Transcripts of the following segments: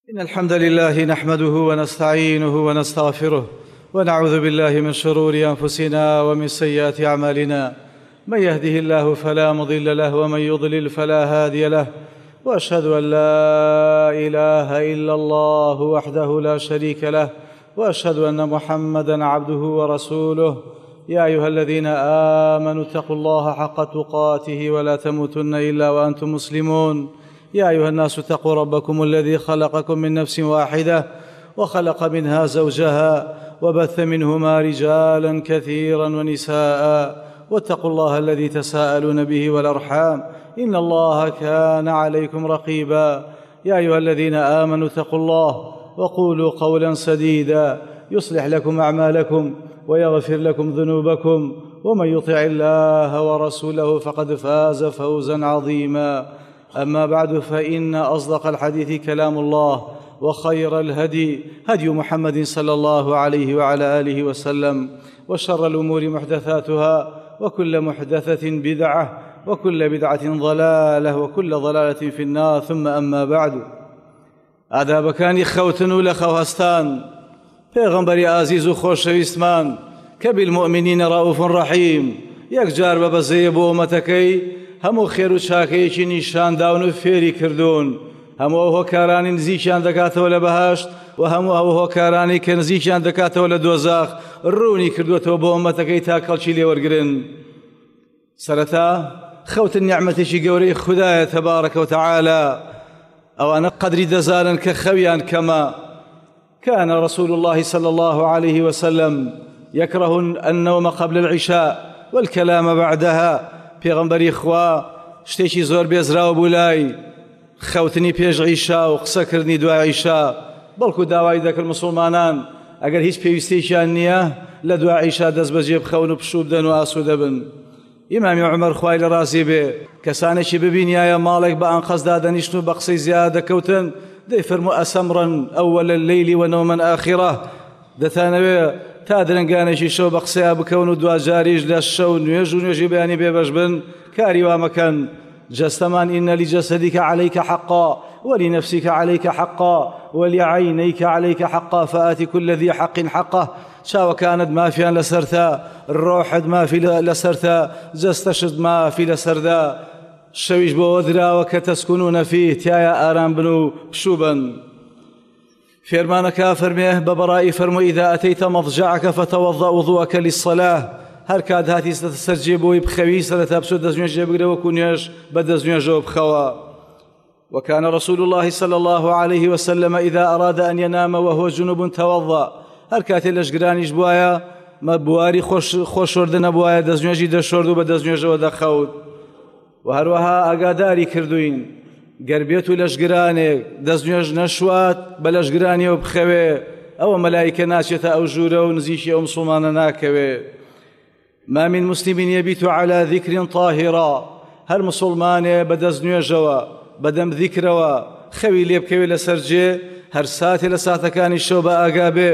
إن الحمد لله نحمده ونستعينه ونستغفره ونعوذ بالله من شرور أنفسنا ومن سيئات أعمالنا. من يهده الله فلا مضل له ومن يضلل فلا هادي له، وأشهد أن لا إله إلا الله وحده لا شريك له، وأشهد أن محمدًا عبده ورسوله. يا أيها الذين آمنوا اتقوا الله حق تقاته ولا تموتن إلا وأنتم مسلمون. يا أيها الناس اتقوا ربكم الذي خلقكم من نفس واحدة وخلق منها زوجها وبث منهما رجالا كثيرا ونساء، واتقوا الله الذي تساءلون به والأرحام إن الله كان عليكم رقيبا. يا أيها الذين آمنوا اتقوا الله وقولوا قولا سديدا يصلح لكم أعمالكم ويغفر لكم ذنوبكم، ومن يطع الله ورسوله فقد فاز فوزا عظيما. أما بعد، فإن أصدق الحديث كلام الله، وخير الهدي هدي محمد صلى الله عليه وعلى آله وسلم، وشر الأمور محدثاتها، وكل محدثة بدعة، وكل بدعة ضلالة، وكل ضلالة في النار. ثم أما بعد، ئادابەکانی خەوتن و لە خەوهەستان پێغەمبەری ئازیز و خۆشەویستمان کە بالمؤمنین ڕەئوف ڕەحیم یەکجار بە بەزەیە بۆ ئومەتەکەی هەموو خێر و چاکەیەکی نیشانداون و فێری کردوون، هەموو ئەو هۆکارانی نزیکیان دەکاتەوە لە بەهەشت و هەموو ئەو هۆکارانی کە نزیکیان دەکاتەوە لە دۆزاخ ڕوونی کردوێتەوە بۆ ئومەتەکەی تا کەڵکی لێوەرگرن. سەرەتا خەوتن نیعمەتێکی گەورەی خودایە تەبارەکە و تەعالە، ئەوانە قەدری دەزانن کە خەویان کەمە. كان رسول الله صلى الله عليه وسلم يكره النوم قبل العشاء والكلام بعدها. پێغەمبەری خوا شتێکی زۆر بێزراوە بوو لای خەوتنی پێش عیشا و قسەکردنی دوای عیشا، بەڵکو داوای دەکرد مسلمانان ئەگەر هیچ پێویستێکیان نییە لە دوای عیشا دەست بەجێ بخەون و پشوو بدەن و ئاسوودە بن. ئیمامی عومەر خوای لە ڕازی بێ کەسانێکی ببینیایە ماڵێک بە ئەنقەزدا دەنیشتن و بە قسەی زیاد دەکەوتن، دەیفەرموو ئەسەمڕن ئەوەلە اللەیلی وەنەومەن ئاخیرە، دەتانەوێ تا درنگانێکی شەو بە قسەیا بکەون و دوجاریش لە شەو نوێژ و نوێژی بەیانی بێبەش بن، کاری وا مەکەن. جەستەمان ئینە لجەسەدیکە عەلەیکە حەقا ولنفسیکە عەلەیکە حەقا ولعەینەیکە عەلەیکە حەقا فآتی كل ذی حەق حەقه. چاوەکانت مافیان لەسەرتە، ڕۆحت مافی لەسەرتە، جەستەشت مافی لەسەردا، شەویش بۆ دراوە کە تەسکونونە فیه، تایە ئارام بن و پشوو بن. فێرمانەکە فەرمێ بە بەڕایی فەرمووی ئیذا ئەتەیتە مەضجەعەکە فەتەوەضە وضوءەکە لیسەلاه. هەر کات هاتیستە سەرجێ بۆی بخەوی سەرەتا بچۆ دەستنوێژ جێبگرە وەکو نوێژ بە دەستنوێژەوە بخەوە. وكان رسول الله صلى الله عليه وسلم إذا أراد أن ينام وهو جنوب توضأ. هەر کاتێ لەشگرانیش بواە مە بواری خۆشوەردنە بواە دەستنوێژی دەشۆرد و بە دەستنوێژەوە دەخەوت. و هەروەها ئاگاداری کردوین گەر بێت و لەشگرانێک دەستنوێژ نەشوات بە لەشگرانیەوە بخەوێ، ئەوە مەلایکە ناچێتە ئەو ژوورە و نزیکی ئەو مسڵمانە ناکەوێ. ما من مسلم يبيت على ذكر طاهرا. هەر مسڵمانێ بە دەستنوێژەوە بەدەم ذیکرەوە خەوی لێ بکەوێ لەسەرجێ، هەر ساتێ لە ساتەکانی شەو بە ئاگا بێ،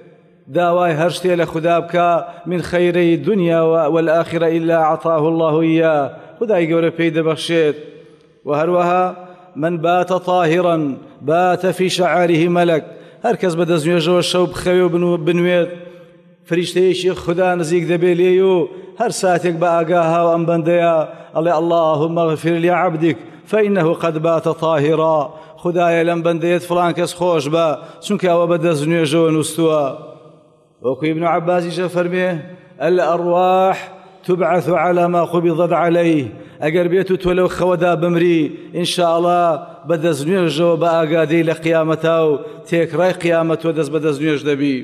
داوای هەر شتێ لە خوددا بکە من خەیرەی دنیا والآخرە إلا أعطاه الله إياه، خدای گەورە پێی دەبەخشێت. وهروها من بات طاهرا بات في شعاره ملك. هەر کەس بە دەستنوێژەوە شەو بخەوێ و بنوێت، فریشتەیەکی خوددا نزیک دەبێ لێی و هەر ساتێک بە ئاگاها و ئەم بەندەیە ئەڵێ اللهم اغفر لعبدك فإنه قد بات طاهرا. خدایە لەم بەندەیەت فڵان کەس خۆش بە، چونکە ئەوە بە دەستنوێژەوە نووسووە. وەکو ابن عباسیشە فەرمێ الأرواح تبعث على ما قبضت عليه. ئەگەر بێت و تۆ لەو خەوەدا بمری، ئینشاءڵڵا بە دەستنوێژەوە بە ئاگادەی لە قیامەتا و تێکڕای قیامەتەوە دەست بە دەستنوێژ دەبی.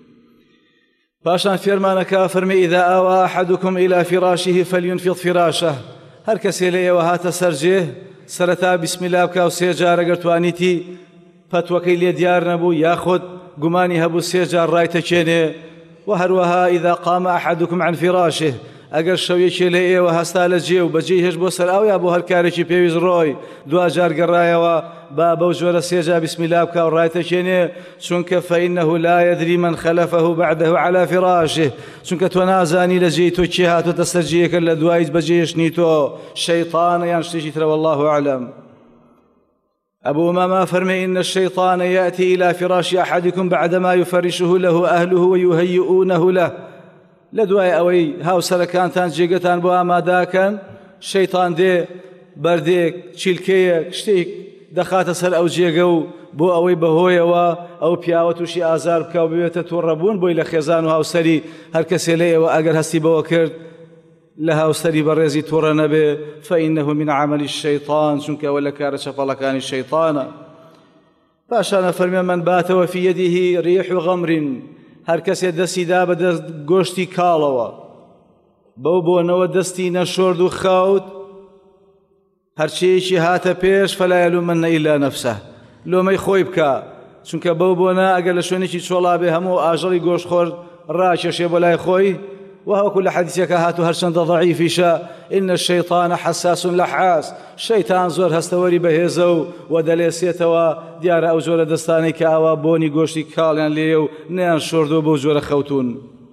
پاشان فێرمانەکە فەرمێ ئیذا ئاوە ئەحەدوکم إلى فراشه فلينفض فراشه. هەر کەسێ لە ئێوە هاتە سەرجێ سەرەتا بسم الله بکە و سێ جار ئەگەر توانیتی پەتوەکەی لێ دیار نەبوو یاخود گومانی هەبوو سێ جار ڕایتەچێنێ. و هەروەها ئیذا قام ئەحەدوکم عن فراشه. ئەگەر شەویەکێ لە ئێوە هەستا لە جێ و بەجێی هێش بۆ سەر ئەو یا بۆ هەر کارێکی پێویست ڕۆی دوجار گەڕایەوە با بەو جۆرە سێ جار بسم الله بکە و ڕایتەچێنێ، چونکە فإنه لا يدري من خلفه بعده على فراشه. چونکە تۆ نازانی لە جێی تۆ کێ هاتوۆتە سەر جێیەکە لە دوایت بەجێیشنی تۆ شەیطانە یان شتێکی ترە، والله أعلم. أبو أمامة فرمي إن الشيطان يأتي إلى فراش أحدكم بعدما يفرشه له أهله ويهيئونه له لدواء أوي هاو سركانتان جيغتان بو آماداكن شيطان دي برديك چیلکەیەک شتێک دەخاتە سەر ئەو جێگە و بۆ ئەوەی بەهۆیەوە ئەو پیاوە تووشی ئازار بکە و بوێتە تووڕەبوون بۆی لە خێزان و هاوسەری هەر کەسێ لێەوە ئەگەر هەستی بەوە کرد لە هاوسەری بەڕێزی تووڕە نەبێ فإنه من عمل الشيطان چونکە ئەوە لە کارە چەپەڵەکانی شەیطانە. پاشانە فەرمێ من باتەوە في يده ريح غمر هەر کەسێ دەستی دا بە دەست گۆشتی کاڵەوە بەو بۆنەوە دەستی نەشۆرد و خەوت هەرچیەکی هاتە پێش فلا يلومن إلا نفسه لۆمەی خۆی بکە چونکە بەو بۆنە ئەگەر لە شوێنێکی چۆڵا بێ هەموو ئاژەڵی گۆشتخۆر ڕاکێشێ بۆ لای خۆی وهەوەکو لە حەدیثێکە هاتوو هەرچەندە ضەعیفیشە إن الشيطان حساس لحاس شەیتان زۆر هەستەوەری بەهێزە و دەلێسێتەوە دیارە ئەو جۆرە دەستانەی کە ئاوا بۆنی گۆشتی کاڵیان لێ و نەیان شۆردووە بەو جۆرە خەوتون.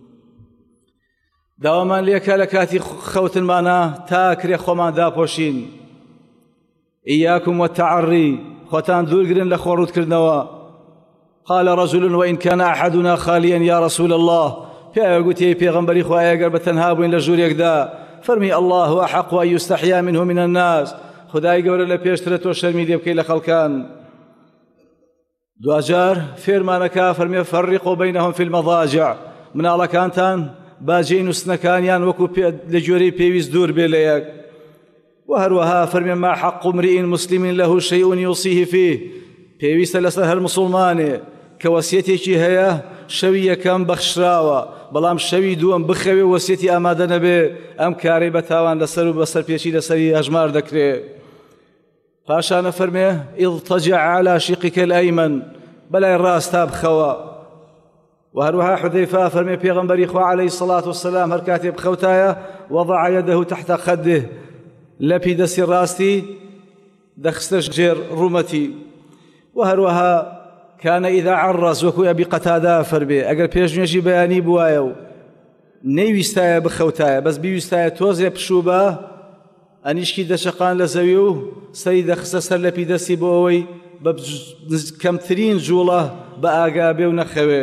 داوامان لێکە لە کاتی خەوتنمانە تا کرێ خۆمان داپۆشین. إياكم والتعري خوتان دوورگرن لە خۆڕوودکردنەوە. قال رجل وإن كان أحدنا خاليا يا رسول الله پیاوە گوتی پێغەمبەری خوا ئەگەر بە تەنها بووین لە ژوورێکدا فەرمی الله أحق أن يستحيا منه من الناس خدای گەورە لە پێشترە تۆ شەرمی لێ بکەی لە خەڵکان. دوجار فێرمانەکە فەرمێ فرقوا بينهم في المضاجع مناڵەکانتان باجێی نووسنەکانیان وەکو لە گوێرەی پێویست دوور بێ لە یەک. وهروها فرمي ما حق امرئ مسلم له شيء يوصيه فيه پێویستە لەسەر هەر مسلمانێ کە وەسیەتێکی هەیە شەوی یەکەم بەخشراوە بەڵام شەوی دووەم بخەوێ وەسیەتی ئامادە نەبێ ئەم کارەی بەتاوان لەسەر و بەسەرپێچی لەسەری هەژمار دەکرێ. پاشانە فەرمێ اضطجع على شقك الأيمن بەلای ڕاستا بخەوە. وهروها حذيفة فەرمێ پێغەمبەری خوا عليه الصلاة والسلام هەر کاتێ بخەوتایە وضع يده تحت خده لەپی دەستی ڕاستی دەخستە ژێر ڕوومەتی. وهروها كان إذا عرس وەکو ئەبی قەتادا فەرمێ ئەگەر پێشنوێژی بەیانی بوایە و نەیویستایە بخەوتایە بەس بیویستایە تۆزێ پشوو بە ئەنیشکی دەچەقان لە زەوی و سەری دەخستە سەر لەپی دەستی بۆ ئەوەی بە کەمترین جوڵە بە ئاگا بێ و نەخەوێ.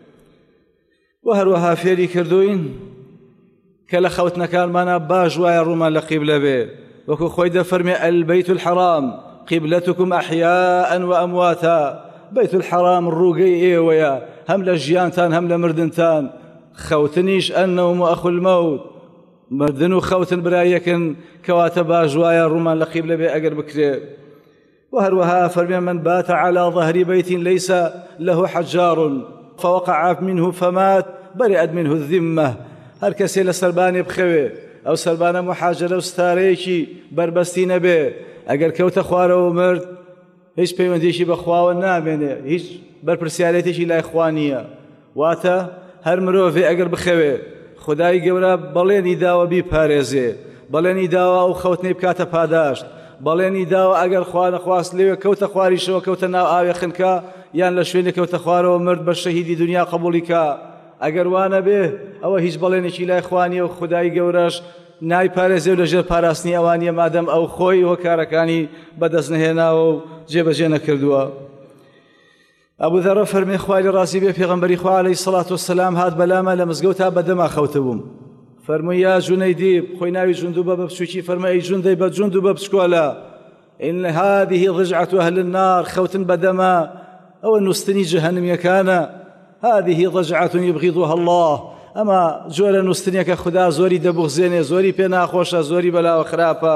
وهروها فێری کردوین کە لە خەوتنەکانمانە باش وایە ڕوومان لە قیبلە بێ وەکو خۆی دەفەرمێ البەیت الحرام قیبلتكم أحياء وأمواتا بيت الحرام ڕووگەی ئێوەیە هەم لە ژیانتان هەم لە مردنتان خەوتنیش النوم أخو الموت مردن و خەوتن برایەکن کەواتە باش وایە ڕوومان لە قیبلە بێ ئەگەر بکرێ. وهروها فەرمێ من بات على ظهر بيت ليس له حجار فوقع منه فمات برئت منه الذمة هەر کەسێ لە سەربانێ بخەوێ ئەو سەربانە محاجرە و ستارەیەکی بربەستی نەبێ ئەگەر کەوتە خوارەوە مرد هیچ پەیوەندیشی بە خواوە نامێنێ هیچ بەرپرسیارەتێکی لای خوا نییە. واتە هەر مرۆڤێ ئەگەر بخەوێ خدای گەورە بەڵێنی داوە بیپارێزێ بەڵێنی داوە ئەو خەوتنەی بکاتە پاداشت بەڵێنی داوە ئەگەر خوا نەخواست لێوێ کەوتە خواریشەوە کەوتە ناو ئاوێ خنکە یان لە شوێنێک کەوتە خوارەوە مرد بە شەهیدی دنیا قبوڵی کە ئەگەر وانە بێ ئەوە هیچ بەڵێنێکی لای خوانیە و خدای گەورەش نایپارێزێ و لەژێر پاراستنی ئەوانیە مادەم ئەو خۆی هۆکارەکانی بەدەست نەهێناوە و جێبەجێ نەکردووە. ئەبوو ذەرە فەرمێ خوای لە ڕازی بێ پێغەمبەری خوا عەلەیهی سەڵات وەسەلام هات بەلامە لە مزگەوتا بەدەما خەوتبووم فەرمووی یا جونەیدی خۆی ناوی جوندوبە بە بچووکی فەرمە ئەی جوندەی بە جوندوبە بچکۆلە إن هذه ضجعة أهل النار خوتن بەدەما ئەوە نووستنی جەهەنەمیەکانە هذه ضجعة يبغضها الله ئەمە جۆرە نووستنیەکە خوددا زۆری دەبوغزێنێ زۆری پێ ناخۆشە زۆری بەلاوە خراپە.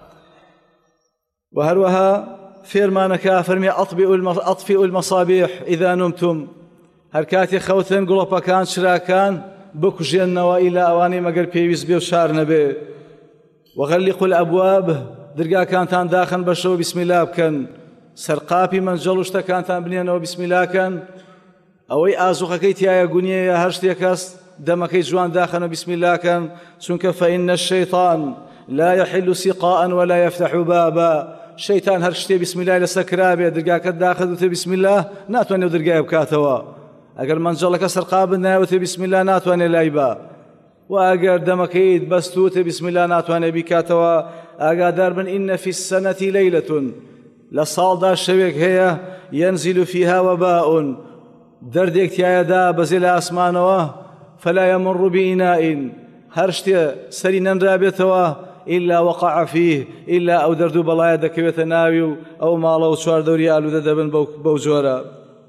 وهروها فێرمانەکە فەرمێ ئەطفئوا المەصابیح إذا نمتم هەر کاتێ خەوتن گوڵەپەکان چراکان بکوژێننەوە ئیلا ئەوانەی مەگەر پێویست بێ و شار نەبێ. وغلقوا الأبواب دەرگاکانتان داخن بەشەوە بسم الله بکەن سەرقاپی مەنجەڵ و شتەکانتان بنێنەوە بسم الله کەن ئەوەی ئازوقەکەی تایە گونیەیە هەر شتێکەست دەمەکەی جوان داخن و بسم الله کەن چونکە فإن الشيطان لا يحل سقاء ولا يفتح بابا شەیتان هەر شتێ بسم الله لەسەر کرابێ دەرگاکەت داخەوتە بسم الله ناتوانێت دەرگای بکاتەوە ئەگەر مەنجەڵەکە سەرقا بنایەوەتە بسم الله ناتوانێت لای بە و ئەگەر دەمەکەیت بەستوتە بسم الله ناتوانێت بیکاتەوە ئاگادار بن إن في السنة ليلة لصالدا شويك هي ينزل فيها وباء دردك تيادا بزل أسمانوا فلا يمر بإناء هرشت سرينا رابطوا إلا وقع فيه إلا أو دردو بلايا دكويت ناوي أو مالو شوار دوري آلو دبن بوجورا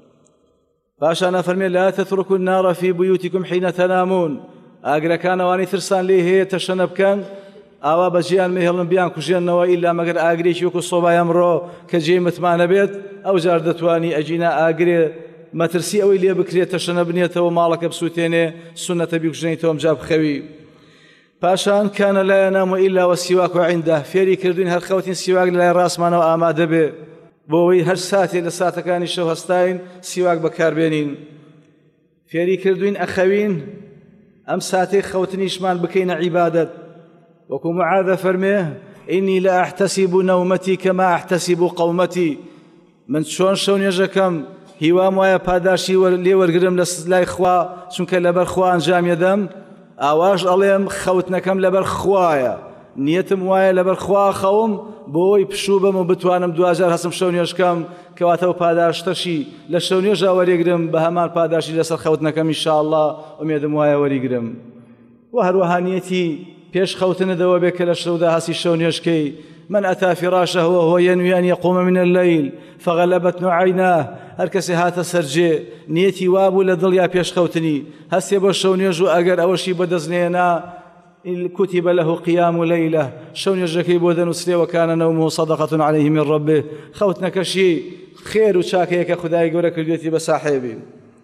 فاشانا فرمي لا تتركوا النار في بيوتكم حين تنامون أقرأ كان واني ترسان ليه هي تشنب كان ئاوا بەجیان مێهێڵن بیان کوژێنەوە ئیلا مەگەر ئاگرێکی وەکو سۆبای ئەمڕۆ کە جێی متمانە بێت ئەو جار دەتوانی ئەجینا ئاگرێ مەترسی ئەوەی لێ بکرێت تەشەنە بنێتەوە ماڵەکە بسووتێنێ سونەتە بیکوژێنیتەوە ئەمجا بخەوی. پاشان کانە لا ينام إلا والسواك عنده فێری کردوین هەر خەوتین سیواک لەلای ڕاستمانەوە ئامادە بێ بۆەوەی هەر ساتێ لە ساتەکانی شەو هەستاین سیواک بەکاربێنین. فێری کردوین ئەخەوین ئەم ساتێ خەوتنیشمان بکەینە عیبادەت. وكو معاذ فرميه إني لا أحتسب نومتي كما أحتسب قومتي من شون يجكم هیوام وایە پاداشی لێوەرگرم لە لای خوا چونکە لەبەر خوا ئەنجام یەدەم ئاواش ئەڵێم خەوتنەکەم لەبەر خوایە نیەتم وایە لەبەر خوا خەوم بۆی پشوو بم و بتوانم دوجار هەستم شەو نوێژکەم کەواتەوە پاداشتەشی لە شەو نوێژا وەریگرم بە هەمان پاداشی لەسەر خەوتنەکەم ئینشاءالله ئومێدم وایە وەریگرم. و هەروەها نیەتی پێش خەوتنەدەوە بێ کە لە شەودا هەسی شەو نوێژکەی من أتى فراشه وهو ينوي أن يقوم من الليل فغلبت عيناه هر کەسێ هاتە سەرجێ نیەتی وابوو لە دڵیا پێش خەوتنی هەستێ بۆ شەو نوێژ و ئەگەر ئەوەشی بەدەستنێنا كتب له قيام ليلة شەو نوێژەکەی بۆ دەنووسرێ وكان نومه صدقة عليه من ربه خەوتنەکەشی خێر و چاکەیە کە خودای گەورە کردوێتی بە ساحێبی.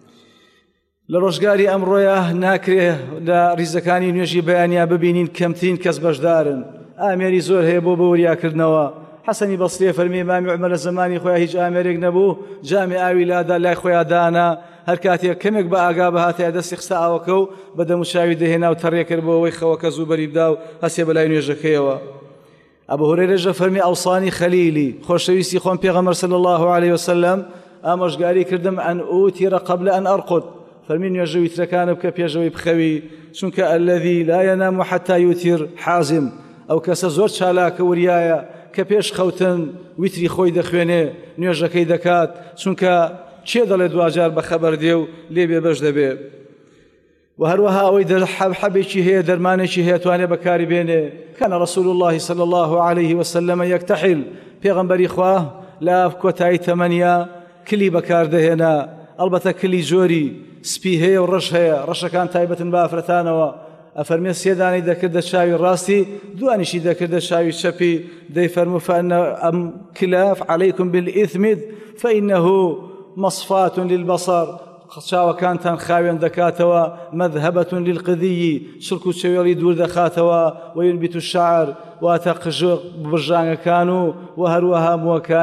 لە ڕۆژگاری ئەمڕۆیە ناکرێ لە ریزەکانی نوێژی بەیانیا ببینین کەمترین کەس بەشدارن ئامێری زۆر هەیە بۆ بەوریاکردنەوە. حەسەنی بەسرێ فەرمی مامی عومەر لە زمانی خۆیان هیچ ئامێرێک نەبوو جامی ئاوی لادا لای خۆیان دانا هەر کاتێک کەمێک بە ئاگا بەهاتەیە دەستی خستە ئاوەکە و بە دەموچاوی دەهێنا و تەڕێ کرد بۆەوەی خەوەکە زوو بەری بدا و هەستێ بەلای نوێژەکەیەوە. ئەبو هورەیرە فەرمی ئەوصانی خەلیلی خۆشەویستی خۆم پێغەمبەر صلی الله عليه وسلم ئامۆژگاری کردم ئەن ئوتیرە قبل ئەن ئەرقد فەرمی نوێژە ویترەکانە بکە پێشەوەی بخەوی چونکە الذي لا ينام حتى يوتر حازم ئەو کەسە زۆر چالاکە وریایە کە پێش خەوتن ویتری خۆی دەخوێنێ نوێژەکەی دەکات چونکە چێ دەڵێ دوجار بە خەبەر دێ و لێ بێبەش دەبێ. و هەروەها ئەوەی حەبێکی هەیە دەرمانێکی هەیە توانێ بەکاری بێنێ. كان رسول الله صلى الله عليه وسلم يكتحل پێغەمبەری خوا لە کۆتایی تەمەنیا کلی بەکاردەهێنا ئەڵبەتە کلی جۆری سپی هەیە و ڕەش هەیە ڕەشەکان تایبەتن بە ئافرەتانەوە ئەفەرمێ سێدانی دەکردە چاوی ڕاستی دوانیشی دەکردە چاوی چەپی دەیفەرموو فأن ئەم کلاف عليكم بالإثم فإنه مصفاة للبصر چاوەکانتان خاوێن دەکاتەوە مذهبة للقذي شرک و چێوێڵی دوور دەخاتەوە وينبت الشعر واتە قژق برژانگەکان و هەروەها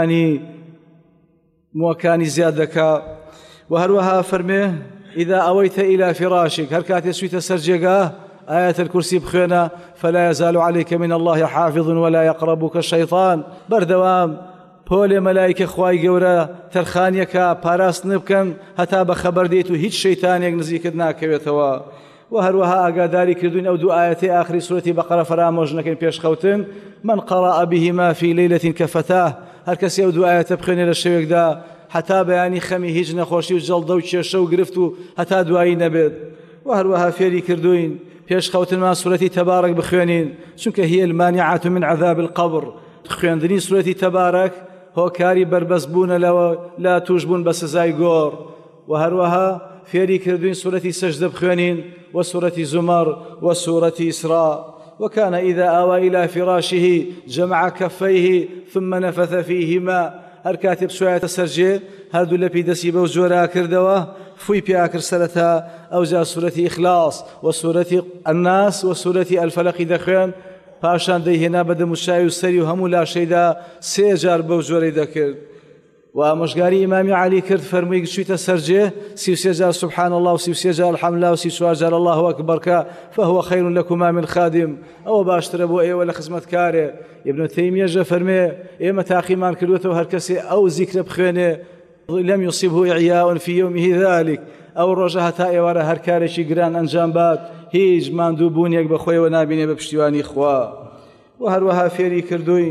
موەکانی زیاد دەکا. و هەروەها فەرمێ إذا أويت إلى فراشك هر كاتي سويت سرجيقاه آية الكرسي بخينا فلا يزال عليك من الله حافظ ولا يقربك الشيطان بردوام بولي ملائكة خواي قورا ترخانيكا باراس نبكن هتا بخبر ديتو هيج شيطان يقنزي كدنا كويتوا. وهروها أقاداري كردون أو دو آياتي آخر سورة بقرة فراموجنكين بيش خوتن من قرأ بهما في ليلة كفتاه هر كسي أو دو آيات بخيني للشويق دا حتا بەیانی خەمی هیچ نەخۆشی و جەڵدە و کێشە و گرفت و هەتا دوایی نەبێت. و هەروەها فێری کردوین پێش خەوتنمان سورەتی تەبارەک بخوێنین چونکە هي المانعة من عذاب القبر. خوێندنی سورەتی تەبارەک هۆکاری بربەستبوونە لەوە لا توش بوون بە سزای گۆڕ. و هەروەها فێری کردوین سورەتی سەجدە بخوێنین و سورەتی زومەر و سورەتی ئیسراء. وكان إذا آوى إلى فراشه جمع كفيه ثم نفث فيهما هر كاتب سوایەتە سەرجێ هەردوو لەپی دەستی بەو جۆرا کردەوە فوی پیاکرد سەرەتا ئەوجا سورەتی ئیخلاص و سورەتی الناس و سورەتی ئەلفەلەقی دەخوێن پاشان دەیهێنا بە دەموچاوی و سەری و هەموو لاشەیدا سێ جار بەو جۆرەی دەکرد. و ئامۆژگاری ئیمامی عەلی کرد فەرمووی چوویتە سەرجێ 33 جار سبحان الله و 33 جار الحەمد لله و 34 جار الله أكبر فهو خير لكما من خادم ئەوە باشترە بۆ ئێوە لە خزمەتکارێ. ابن تەیمیە فەرمێ ئێمە تاقیمان کردوێتەوە هەر کەسێ ئەو زیکرە بخوێنێ لم يصيبه إعياء في يومه ذلك ئەو ڕۆژە هەتا ئێوارە هەر کارێکی گران ئەنجام بات هیچ ماندوو بوونیەک بەخۆیەوە نابینێ بە پشتیوانی خوا. و هەروەها فێری کردوین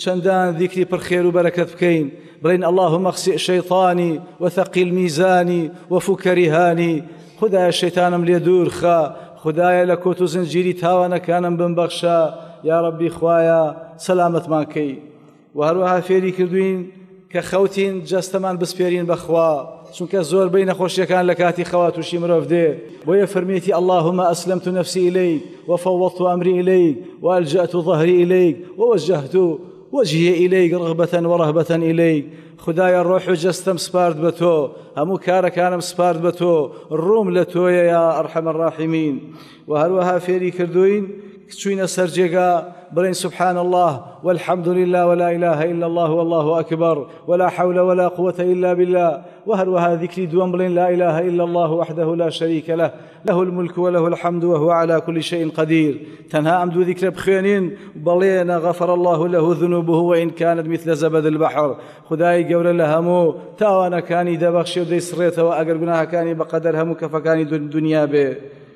چەندان ذیکری پڕخێر و بەرەکەت بکەین بڵین اللهم اخسئ شەیطانی وثقل میزانی وفك رهانی خدایە شەیطانم لێ دوور خە خدایە لە کۆت و زنجیری تاوانەکانم بمبەخشە یا ربی خوایە سەلامەتمان کەی و هەروەها فێری کردوین کە خەوتین جەستەمان بسپێرین بەخوا چونکە زۆربەی نەخۆشیەکان لە کاتی خەوا تووشی مرۆڤ دێ بۆیە فەرمێتی اللهم أسلمت نفسي إليك وفوضت أمري إليك وألجأت ظهري إليك ووجهت وجهي إليك رغبة ورهبة إليك خدایە ڕۆح و جەستەم سپارد بە تۆ هەموو کارەکانم سپارد بە تۆ ڕووم لە تۆیە یا ئەرحەم الراحیمین و هەروەها فێری کردوین چوینە سەر جێگا بڵین سبحان الله والحمد لله ولا إله إلا الله والله أكبر ولا حول ولا قوة إلا بالله وهروها ذكري دوام بلين لا إله إلا الله وحده لا شريك له له الملك وله الحمد وهو على كل شيء قدير تنها أمدو ذكر بخينين بلين غفر الله له ذنوبه وإن كانت مثل زبد البحر خداي قول لهمو تاوانا كاني دبخشي ودي سريته وأقربناها كاني بقدر همو كفكاني دنيا به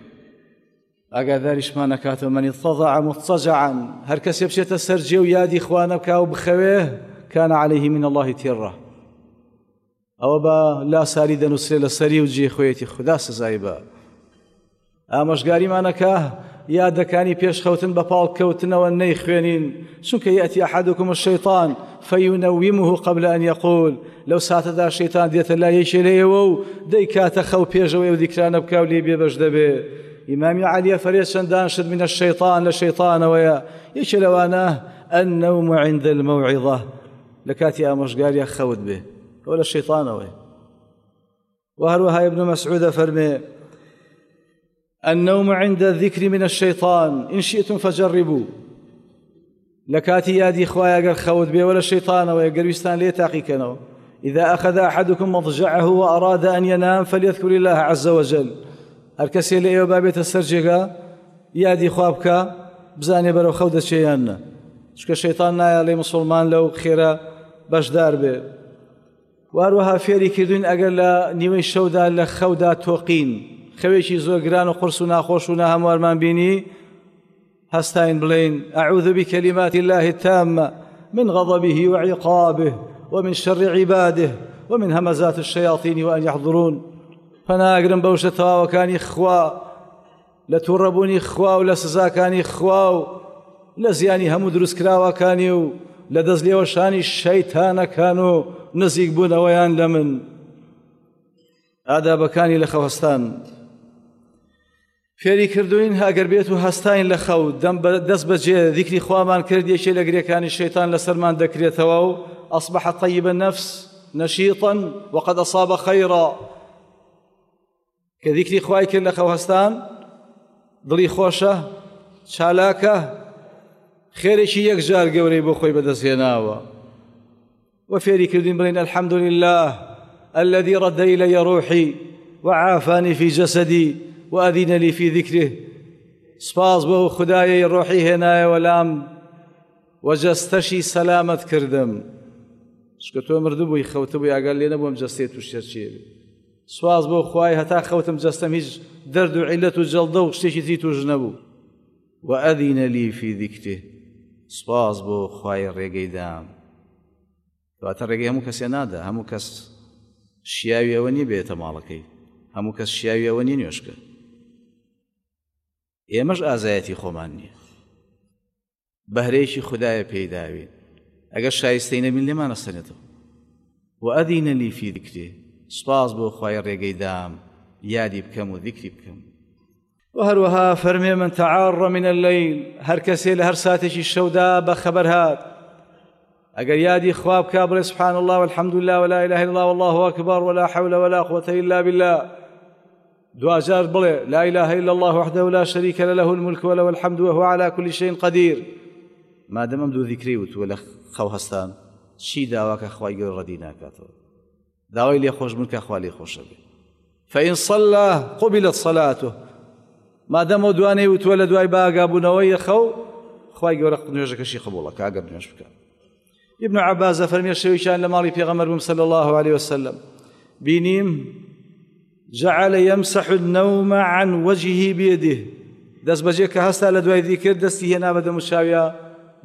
ئەگەر داریشمان نەکاتەوە من اتضع مضطجعا هەر کەسێ بچێتە سەر جێ و یادی خوا نەبکا و بخەوێ كان عليه من الله تێڕە ئەوە بە لاساری دەنووسێ لە سەری و جێ خۆیەتی خوددا سزای بە ئامۆژگاریمانەکە یادەکانی پێشخەوتن بە پاڵکەوتنەوە نەیخوێنین چونکە یەتی ئەحەدوکم الشەیطان فەیونەویمه قبل أن يقول لەو ساتەدا شەیطان دێتە لای یەکێ لێیەوە و دەیکاتە خەو پێشەوەی و دیکرانە بکا و لێ بێبەش دەبێ إمام علي فريد شندان شد من الشيطان لشيطان ويا يشلوانا النوم عند الموعظة لكاتي أمش قال يا خود به ولا الشيطان ويا وهروها ابن مسعود فرمي النوم عند الذكر من الشيطان إن شئتم فجربوا لكاتي يا دي خوايا قال خود به ولا الشيطان ويا قرويستان ليه تاقيكنا إذا أخذ أحدكم مضجعه وأراد أن ينام فليذكر الله عز وجل هەر کەسێ لە ئێوە بابێتە سەر جێگا یادی خوا بکە بزانێ بەرەو خەو دەچێیان نە چونکە شەیطان نایەڵێ موسڵمان لەو خێرە بەشدار بێ وهروەها فێری کردوین ئەگەر لە نیوەی شەودا لە خەودا تۆقین خەوێکی زۆر گران و قورس و ناخۆش و ناهەموارمان بینی هەستاین بڵێن أعوذ بكلمات الله التامة من غضبه وعقابه ومن شر عباده ومن همزات الشياطين وأن يحضرون فناگرم بەوشە تەواوەکانی خوا لە تووڕەبوونی خوا و لە سزاکانی خوا و لە زیانی هەموو دروستکراوەکانی و لە دەست لێوەشانی شەیتانەکان و نزیک بوونەوەیان لە من ئادابەکانی لە خەوهەستان فێری کردوین ئەگەر بێت و هەستاین لە خەو دەست بەجێ ذیکری خوامان کرد یەکێ لە گرێکانی شەیتان لەسەرمان دەکرێتەوە و أصبح طيب النفس نشيطا وقد أصاب خيرا کە ذیکری خوای کرد لە خەوهەستان دڵی خۆشە چالاکە خێرێکی یەکجار گەورەی بۆ خۆی بەدەستهێناوە و فێری کردین بڵین الحمد لله الذي رد إلي روحي وعافاني في جسدي وأذن لي في ذكره سپاس بۆ خدایەی ڕۆحی هێنایەوە لام وەجەستەشی سەلامەت کردم چکە تۆ مردبووی خەوتبووی ئەگەر لێ نەبووم جەستێت و شەرچێ سواز بۆ خوای هەتا خەوتم جەستەم هیچ دەرد و عیلەت و جەڵدە و شتێکی تری توش نەبوو وأذن لي في ذكره سپاس بۆ خوای ڕێگەی دام کەواتە ڕێگەی هەموو کەسێ نادا هەموو کەس شیاوی ئەوە نیە بێتە ماڵەکەی هەموو کەس شیاوی ئەوە نیە نوێشکە ئێمەش ئازایەتی خۆمان نییە بەهرەیەکی خودایە پێیداوین ئەگەر شایستەی نەبین لێمان ئەستێنێتەوە وأذن لي في ذكره سپاس بۆ خوای ڕێگەی دام یادی بکەم و ذیکری بکەم و هەروەها فەرمێ من تعار من الليل هەر کەسێ لە هەر ساتێکی شەودا بەخەبەر هات ئەگەر یادی خوا بکا بڵێ سبحان الله والحمد لله ولا إله إلا الله والله أكبر ولا حول ولا قوة إلا بالله دوجار بڵێ لا إله إلا الله وحده لا شريك له الملك وله الحمد وهو على كل شيء قدير مادەم ئەم دوو ذیکری وتووە لە خەوهەستان چی داواکە خوای گەورە ڕەدی ناکاتەوە داوای لێ خۆش بن کە خوا لێ خۆشە بێ فإن صلى قبلت صلاته مادەمەوە دوانەی وتووە لە دوای باگابوونەوەی خەو خوای گەورە نوێژەکەشی قبوڵەکە ئەگەر نوێژ بکات ابن عباس فەرمێ شەویشان لە ماڵی پێغەمبەر بووم صلى الله عليه وسلم بینیم جعل يمسح النوم عن وجهه بيده دەست بەجێ کە هەستا لە دوای ذیکر دەستی هێنا بە دەموچاویە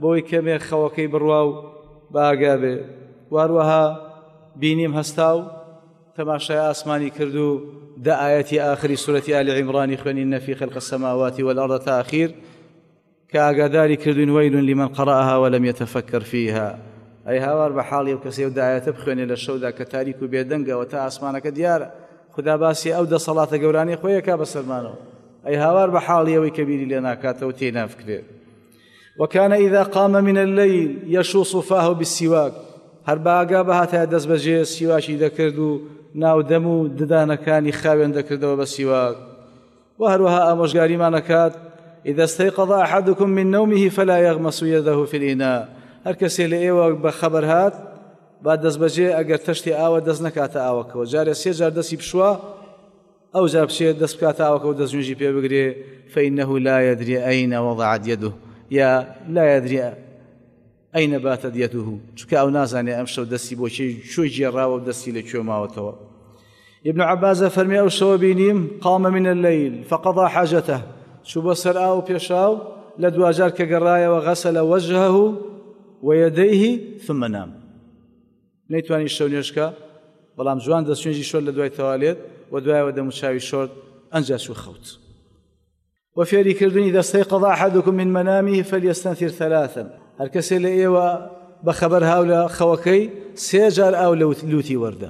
بۆی کەمێک خەوەکەی بڕوا و باگا بێ. واروەها بینیم هەستا و تەماشای ئاسمانی کرد و دە ئایەتی ئاخری سورەتی ئالی عیمڕانی خوێنین فی خەلقی السەماواتی والأرض تا ئاخیر کە ئاگاداری کردوین وەیل لمن قرأها ولم يتفكر فيها. ئەی هاوار بە حاڵی ئەو کەسێ و دە ئایەتە بخوێنێ لە شەودا کە تاریک و بێدەنگەوە تا ئاسمانەکە دیارە خدا باسی ئەو دەسەڵاتە گەورانی خۆیەکا بەسەرمانەوە. ئەی هاوار بە حاڵی ئەوەی کە بیری لێ ناکاتەوە تێی نافکرێت. وكان إذا قام من الليل يشوص فاه بالسواك. هەر باگا بەهاتە دەست بەجێ سیواشی دەکرد و ناودەم و ددانەکانی خاوێن دەکردەوە بە سیواک. و هەروەها ئامۆژگاریمانەکات إذا استيقظ أحدكم من نومه فلا يغمس يده في الإناء. هەر کەسێ لە ئێوە بە خەبەر هات با دەست بەجێ ئەگەر تەشتی ئاوە دەست نەکاتە ئاوەکەوە، جارێ سێ جار دەستی بشوە ئەو جار بچێت دەست بکاتە ئاوەکە و دەستنوێژی پێ بگرێ فإنه لا يدري أين وضعت يده یا لا يدري أين باتت يده، چونکە ئەو نازانێ ئەم شەو دەستی بۆ چۆی جێڕاوە و دەستی لە کوێ ماوەتەوە. ابن عباس فەرمی ئەو شەوە بینیم قام من الليل فقضى حاجته، چوو بۆ سەر ئاو و پێشاو لە دوجار کە گەڕایەوە غسل وجهه ويديه ثم نام. نەیتوانی شەو نوێژکە بەڵام جوان دەستنوێژی شۆرد لە دوای تەوالێت و دوایەوە دەموچاوی شۆرد ئەنجا چوو خەوت. وفێری کردوونی إذا استيقظ أحدكم من منامه فليستنثر ثلاثا. هەر کەسێ لە ئێوە بە خەبەر هاو لە خەوەکەی سێ جار ئاو لوتی وەردە.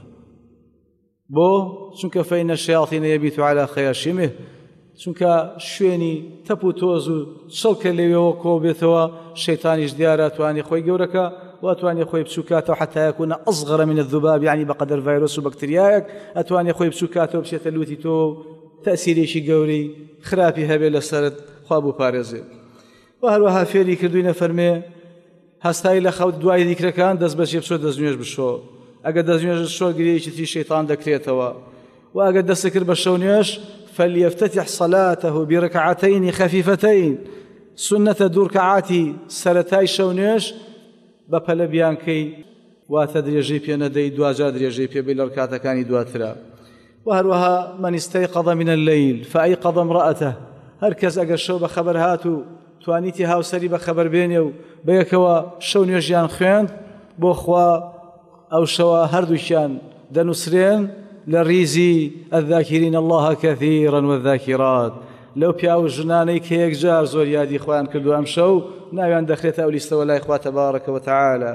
بۆ چونکە فإن الشياطين يبيت على خياشمه، چونکە شوێنی تەپ و تۆز و چڵکە لەوێەوە کۆ بێتەوە شەیتانیش دیارە توانی خۆی گەورەکە واتوانێ خۆی بچووکاتەوە حتى يكون أصغر من الذباب، يعني بەقەدەر ڤایرۆس و بەکتریایەک ئەتوانێ خۆی بچووکاتەوە بچێتە لوتی تۆ تەسیرێکی گەورەی خراپی هەبێ لەسەرت خوا بوو پارێزێت. و هەروەها فێری کردوینە فەرمێ هەستایی لە خەوت دوای دیکرەکان دەست بەجێ بچۆ دەستنوێژ بشۆ، ئەگەر دەستنوێژ شۆ گرەیەکی تری شەیتان دەکرێتەوە. و ئەگەر دەست کرد بە شەو نوێژ فليفتتح صلاته بركعتين خفيفتين، سنة دوو ڕکعاتی سەرەتای شەو نوێژ بە پەلە بیانکەی واتە درێژەی پێ نەدەی دوجار درێژەی پێ بێ لە ڕکاتەکانی دواترە. وهروها من استيقظ من الليل فأيقظ امرأته. هەر کەس ئەگەر شەو بە خەبەر هات و توانیتی هاوسەری بە خەبەر بێنێ و بەیەکەوە شەو نوێژیان خوێند بۆ خوا ئەو شەوە هەردووکیان دەنووسرێن لە ریزی الذاکرین الله كثيرا والذاکرات. لەو پیا و ژنانەی کە یەکجار زۆر یادی خۆیان کردو ئەم شەو ناویان دەخرێتە ئەو لیستەوە لای خوا تەبارەکە وتەعالە.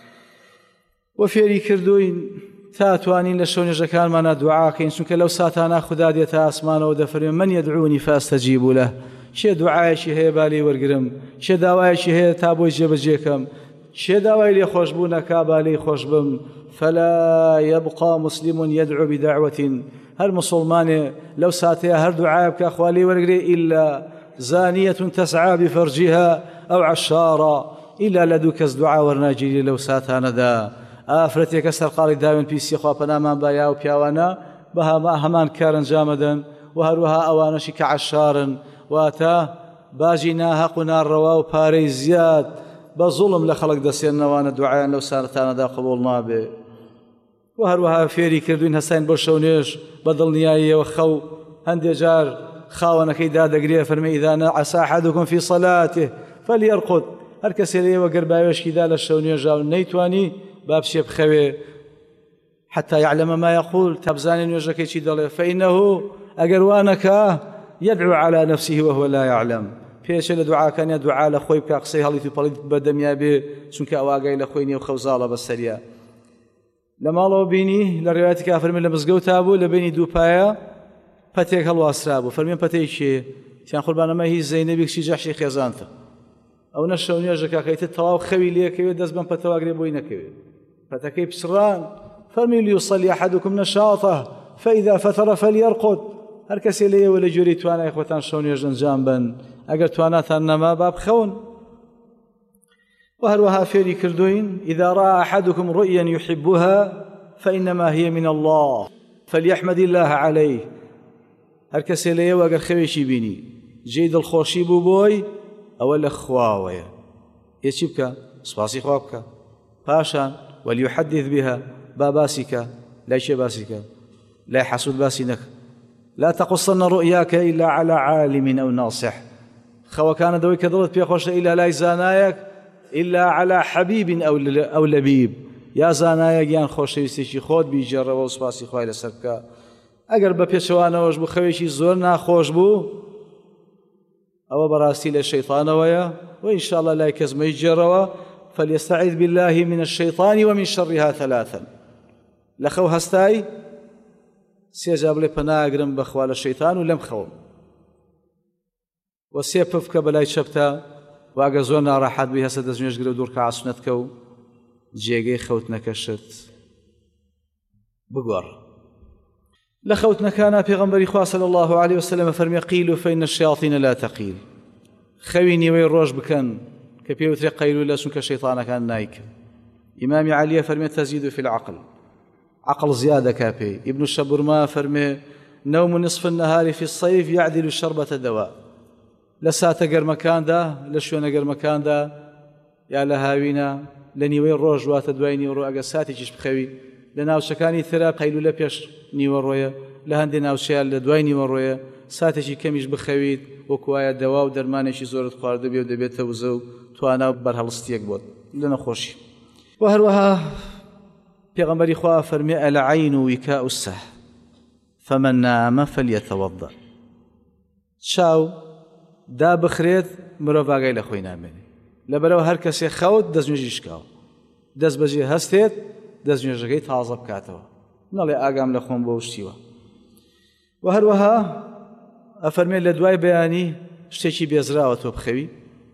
و فێری کردوین تا توانین لە شەو نوێژەکانمانە دوعاکەین، چونکە لەو ساتانە خوددا دێتە ئاسمانەوە دەفەرمێ من يدعوني فاستجيب له. چێ دوعایەکی هەیە با لێی وەرگرم، چێ داوایەکی هەیە تا بۆی جێبەجێکەم، چێ داوای لێ خۆشبوونەکە با لێی خۆش بم. فلا يبقى مسلم يدعو بدعوة. هەر مسلمانێ لەو ساتەیە هەر دوعای بکە خوا لێی وەرگرێ إلا زانية تسعى بفرجها أو عشارة، إلا لە دوو کەس دوعا وەرناگیری لەو ساتانەدا. ئافرەتێکە سەرقاڵی داوێن پیسی خوا پەنامان با یا و پیاوانە بە هەمان کار ئەنجامەدەن. و هەروەها ئەوانەشی کە عەشارن واتە باژی ناهەق و ناڕەوا و پارەی زیاد بە زوڵم لە خەڵک دەسێننەوانە دوعایان لەو ساتانەدا قبوڵ نابێ. و هەروەها فێری کردوین هەستاین بۆ شەو نوێژ بە دڵنیاییەوە خەو هەندێک جار خاوەنەکەی دادەگرێ فەرمێ إذا نعس أحدكم في صلاته فليرقد. هەر کەسێ لێوە گەرباوێشکیدا لە شەو نوێژا و نەیتوانی با بچێ بخەوێ حتى يعلم ما يقول، تبزاني نوێژەکەی چی دەڵێ. فإنه ئەگەر وانەکە يدعو على نفسه وهو لا يعلم. پێشە لە دوعاکانیا دوعا لە خۆی بکە قسەی هەڵیت و پەڵیت بەدەمیا بێ، چونکە ئەواگای لە خۆی نیە و خەوزاڵە بەسەریا. لە ماڵەوە بینی لە ڕێواەتی کا فەرمێ لە مزگەوتا بوو لە بینی دوو پایە پەتێک هەڵواسرا بوو. فەرمێن پەتەی کێ؟ تیان قوربانەمە هیچ زەینەبی کچی جەحشی خێزانتە. ئەو نە شەو نوێژەکە کەیتە تەواو خەوی لێکەوێت دەست بەم پەتەواگرێ بۆی نەکەوێت. پەتەکەی پچڕان فەرمی ليصلي أحدكم نشاطه فإذا فتر فليرقد. هەر کەسێ لێیەوە لە جۆری توانای خۆتان شەو نوێژ ئەنجام بن، ئەگەر تواناتان نەما با بخەون. وهروها فێری کردوین إذا رأى أحدكم رؤيا يحبها فإنما هي من الله فليحمد الله عليه. هەر کەسێ لێیەوە ئەگەر خەوێکی بینی جێی دڵخۆشی بوو بۆی ئەوە لە خواوەیە، هێچی بکە سوپاسی خوا بکە. پاشان وليحدث بها با باسی کە لای چێ باسی کە لای حەسوود باسی نەکە. لا تقصن رؤياك إلا على عالم أو ناصح. خەوەکانە دەوەی کە دڵت پێخۆشە ئیلا لای زانایەک إلا على حبيب أو لبيب يا زانایە گیان خۆشەویستێکی خۆت بیجێڕەوە و سوپاسی خوای لەسەر بکە ئەگەر بە پێچەوانەوەش بوو خەوێکی زۆر ناخۆش بوو ئەوە بەڕاستی لە شەیطانەوەیە و ئینشاءالله لای کەس مەیجێڕەوە فليستعذ بالله من الشيطان ومن شرها ثلاثا لخو هستاي سيجاب لي پناهگرم بخوا لە شەیطان و لەم خەوم و سێ پفکە بەلای چەپتە واگە زۆر ناڕەحەت بووی هەستە دەستنوێژگرە و دوورکە عاسونەتکە و جێگەی خەوتنەکەشت بگۆڕ لە خەوتنەکانە پێغەمبەری خوا صلی الله عليه وسلم فەرمی قیل فإن الشياطين لا تقیل خەوی نیوەی ڕۆژ بکەن کە پێوترێ قەیلولە چونکە شەیطانەکان نایکەن ئیمامی عەلیە فەرمێ تەزید في العقل عقل زیادەکا پێی ابن شەبورما فەرمێ نوم نصف النهار في الصيف يعدل شربة دواء لە ساتە گەرمەکاندا لە شوێنە گەرمەکاندا یا لە هاوینە لە نیوەی ڕۆژ واتە دوای نیوەڕۆ ئەگە ساتێکیش بخەوی لە ناوچەکانی ترە قەیلولە پێش نیوەڕۆیە لە هەندێک ناوچەیان لە دوای نیوەڕۆیە ساتێکی کەمیش بخەویت وەکو وایە دەوا و دەرمانێکی زۆرت خواردە بێ و دەبێتە وزە و توانا بەرهەڵستیەک بۆت لە نەخۆشی و هەروەها پێغەمبەری خوا فەرمێ العین ویکاء السه فمن نام فليتوضأ چاو دا بخرێت مرۆڤ ئاگای لە خۆی نامێنێ لەبەرەوە هەر کەسێ خەوت دەستنوێژی شکاوە دەست بەجێ هەستێت دەستنوێژەکەی تازە بکاتەوە نەڵێ ئاگام لە خۆم بۆ شتیوە و هەروەها ئەفەرمێ لە دوای بەیانی شتێکی بێزراوە تۆ بخەوی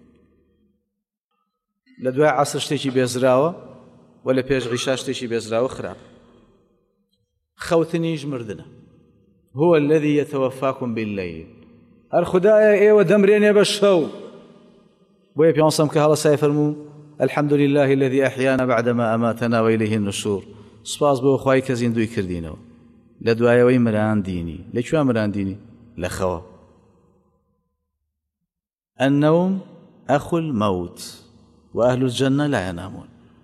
لە دوای عەسر شتێکی بێزراوە و لە پێش عیشا شتێکی بێزراوە خراپ خەوتنیش مردنە هو الذي يتوفاكم بالليل هەر خودایە ئێوە دەمرێنێ بە شەو بۆیە پێغەمبەر کە هەڵەسای فەرموو الحمد لله الذي أحيانا بعدما أماتنا وإليه النشور سپاس بۆ خوای کە زیندوی کردینەوە لە دوایەوەی مراندینی لەکوێ مراندینی لە خەوە النوم أخو الموت وأهل الجنة لا ينامون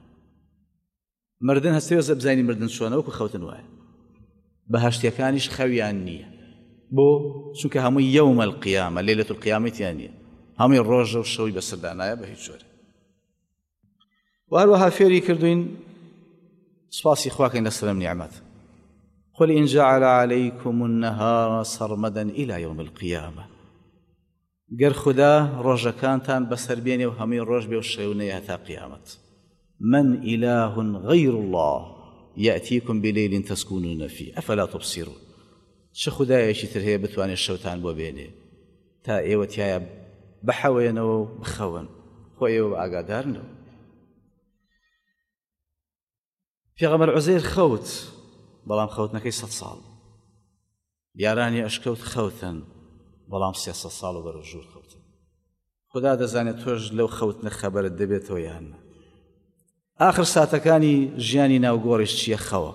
مردن هەستێوە بزانی مردن چۆنە وەکو خەوتن وایە بەهەشتیەکانیش خەویان نییە بۆ چونکە هەمووی یەومە القیامە لەیلەة القیامەتیان نییە هەمووی ڕۆژە و شەوی بەسەردانایە بە هیچ جۆرە و هەروەها فێری کردوین سپاسی خواکەین لەسەرم نیعمەت قل إن جعل عليكم النهار سرمدا إلى يوم القيامة گەر خدا ڕۆژەکانتان بەسەر بێنێ و هەمووی ڕۆژ بێ و شەو نەیە هەتا قیامەت من إله غير الله يأتيكم بليل تسكنون فيه أفلا تبصرون چه خدایەکی تر هەیە بتوانێت شەوتان بۆ بێنێ تا ئێوە تایە بحەوێنەوە و بخەون خۆ ئێوە ئاگادارنەوە پێغەمبەر عوزەیر خەوت بەڵام خەوتنەکەی 100 ساڵ یارانی ئەشکەوت خەوتن بەڵام 300 ساڵ و بەرەوژوور خەوتن خدا دەزانێت تۆش لەو خەوتنە خەبەرت دەبێتەوە یان آخر ساتەکانی ژیانی ناوگۆڕیش چییە خەوە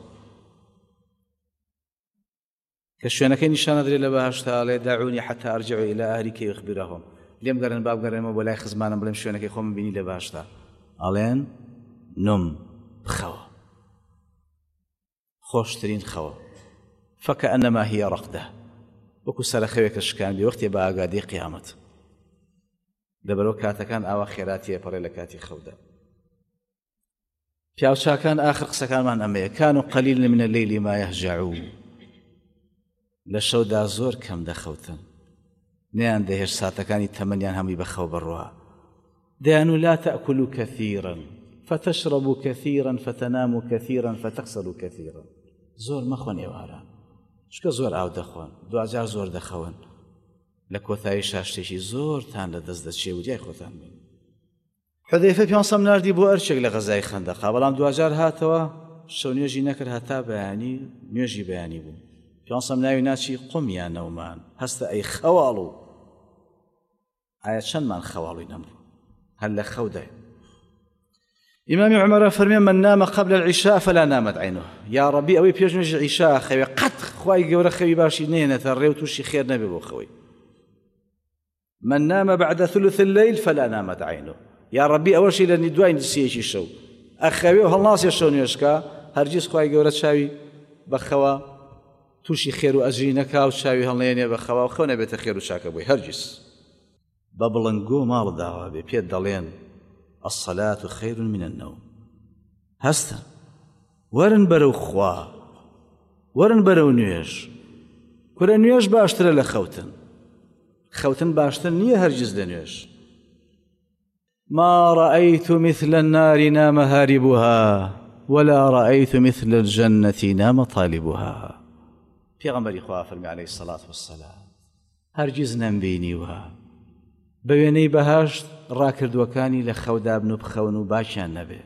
کە شوێنەکەی نیشانەدرێ لە بەهەشتا ئەڵێ داعونی حتى أرجع إلى أهلي كي أخبرهم لێم گەڕێن با بگەڕێمەوە بۆ لای خزمانم بڵێم شوێنەکەی خۆم بینی لە بەهەشتا ئەڵێن نوم بخەوە خۆشترین خەوە فكأنما هي رقدة وەکو سەرەخەوێکە شکان بێ وەختێ بە ئاگادی قیامەت لەبەرەوە کاتەکان ئاوا خێراتی ئەپەڕێ لە کاتی خەودا پیاوچاکان آخر قسەکانمان ئەمەیە كانوا قليلا من الليل ما يهجعون لە شەودا زۆر کەم دەخەوتن نەیان دەهێشت ساتەکانی تەمەنیان هەمووی بەخەو بڕوا دەیان و لا تأكلوا كثيرا فتشربوا كثيرا فتناموا كثيرا فتغسلوا كثيرا زۆر مەخۆن ئێواران چکە زۆر ئاو دەخۆن دوجار زۆر دەخەون لە کۆتایی شاشتێکی زۆرتان لە دەست دەچێ و دیای خۆتان بین حودەیفە پێغەمبەر ناردی بۆ ئەرچێک لە غەزای خەندەقا بەڵام دوجار هاتەوە شەو نوێژی نەکرد هەتا بەیانی نوێژی بەیانی بوو پێغەمبەر ناوی ناچی قم یا نەومان هەستە ئەی خەواڵ و ئایا چەندمان خەواڵووی نەمڕۆ هەر لە خەودای إمام عمر فرمي من نام قبل العشاء فلا نامت عينه يا ربي أوي بيج نجي عشاء خوي قد خواي جورا خوي باشي نينة الريوت وشي خير نبي بو خوي من نام بعد ثلث الليل فلا نامت عينه يا ربي أول شيء لأني دوين سيشي شو أخوي وهالناس يشون يشكا هرجيس خواي جورا شاوي بخوا توشي خير وأجرينك وشاوي هالنينة بخوا وخونا بيت خير وشاك بوي هرجيس بابلنجو مال دعوة بيد دلين الصلاة خير من النوم. هەستن وەرن بەرەو خوا، وەرن بەرەو نوێژ. کورە نوێژ باشترە لە خەوتن باشتر نییە هەرگیز لە نوێژ. ما رأيت مثل النار نام هاربها ولا رأيت مثل الجنة نام طالبها. پێغەمبەری خوا فەرمی عليه الصلاة والسلام هەرگیز نەمبینیوە بە وێنەی بەهاشت ڕاکردووەکانی لە خەودا بن و بخەون و باشیان نەبێ.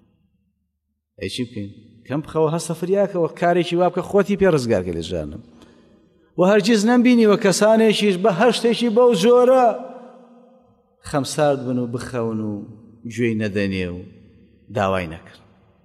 ئەیچی بکەین کەم بخەوە هەستە فریاکەوە کارێکی وا بکە خۆتی پێ ڕزگارکە لە ژانم. و هەرگیز نەمبینیوە کەسانێکیش بە هەشتێکی بەو جۆرە خەمسارد بن و بخەون و گوێی نەدەنێ و داوای نەکرد.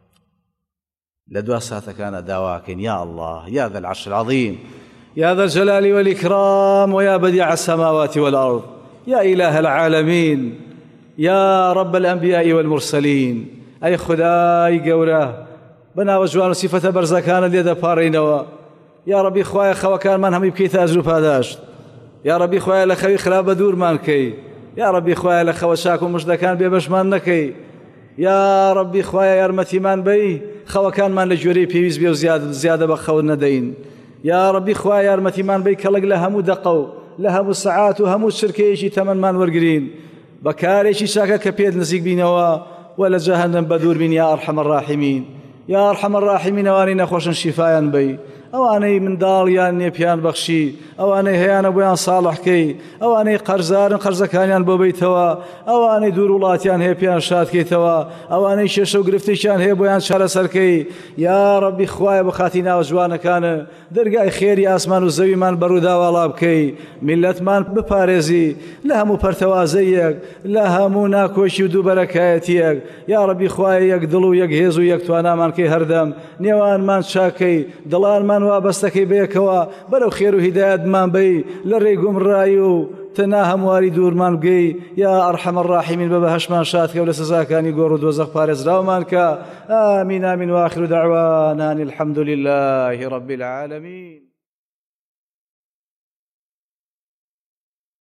لە دوا ساتەکانە داواکەین یا الله یا ذا العرش العظيم يا ذا الجلال والإكرام ويا بديع السماوات والأرض يا إله العالمين يا رب الأنبياء والمرسلين. أي خداي قورة بنا وجوان صفة برزكان اليد بارينوا يا ربي خوايا خوكان من هم يبكي تاجر باداشت يا ربي خوايا لخوي خراب دور مانكي يا ربي خوايا لخوا شاكو مشدكان بيبش مانكي يا ربي خوايا يرمتي مان بي خوكان من لجوري بيويز بيو زيادة بخو ندين يا ربي خوايا يرمتي مان بي كلق لهمو دقو لهمو ساعات وهمو شركيشي تمن مان ورقرين بكاريشي شاكا كبيد نزيق بينوا ولا جهنم بدور بين يا أرحم الراحمين يا أرحم الراحمين واني خوشن شفايا بي ئەوانەی منداڵیان نێپیان بەخشی ئەوانەی هەیەە بۆیان ساڵحکەی ئەوانەی قەرزارن قەرزەکانیان بۆ بیتەوە ئەوانەی دوور وڵاتیان هەیە پیان شادکەیتەوە ئەوانەی شێشە و گرفتێکیان هەیە بۆیان چارەسەرکەی یا ڕەبی خوایە بەخاتی ناو جوانەکانە دەرگای خێری ئاسمان و زەویمان بەڕووداوەڵا بکەی میلەتمان بپارێزی لە هەموو پەرتەوازەیەک لە هەموو ناکۆشی و دووبەرەکایەتیەک یا ڕەبی خوایە یەک دڵ و یەک هێز و یەک توانامانکەی هەردەم نێوانمان چاکەی دڵانمان وابەستەکەی بەیەکەوە بەرەو خێر و هیدایەتمان بەی لە ڕێی گومڕایی و تەنها هەمواری دوورمان بگەی یا ئەرحەم الراحیمین بە بەهەشتمان شادکە و لە سزاکانی گۆڕ و دۆزەخ پارێزراومان کە ئامین ئامین و ئاخر دەعوانا الحەمد لله رب العالمین.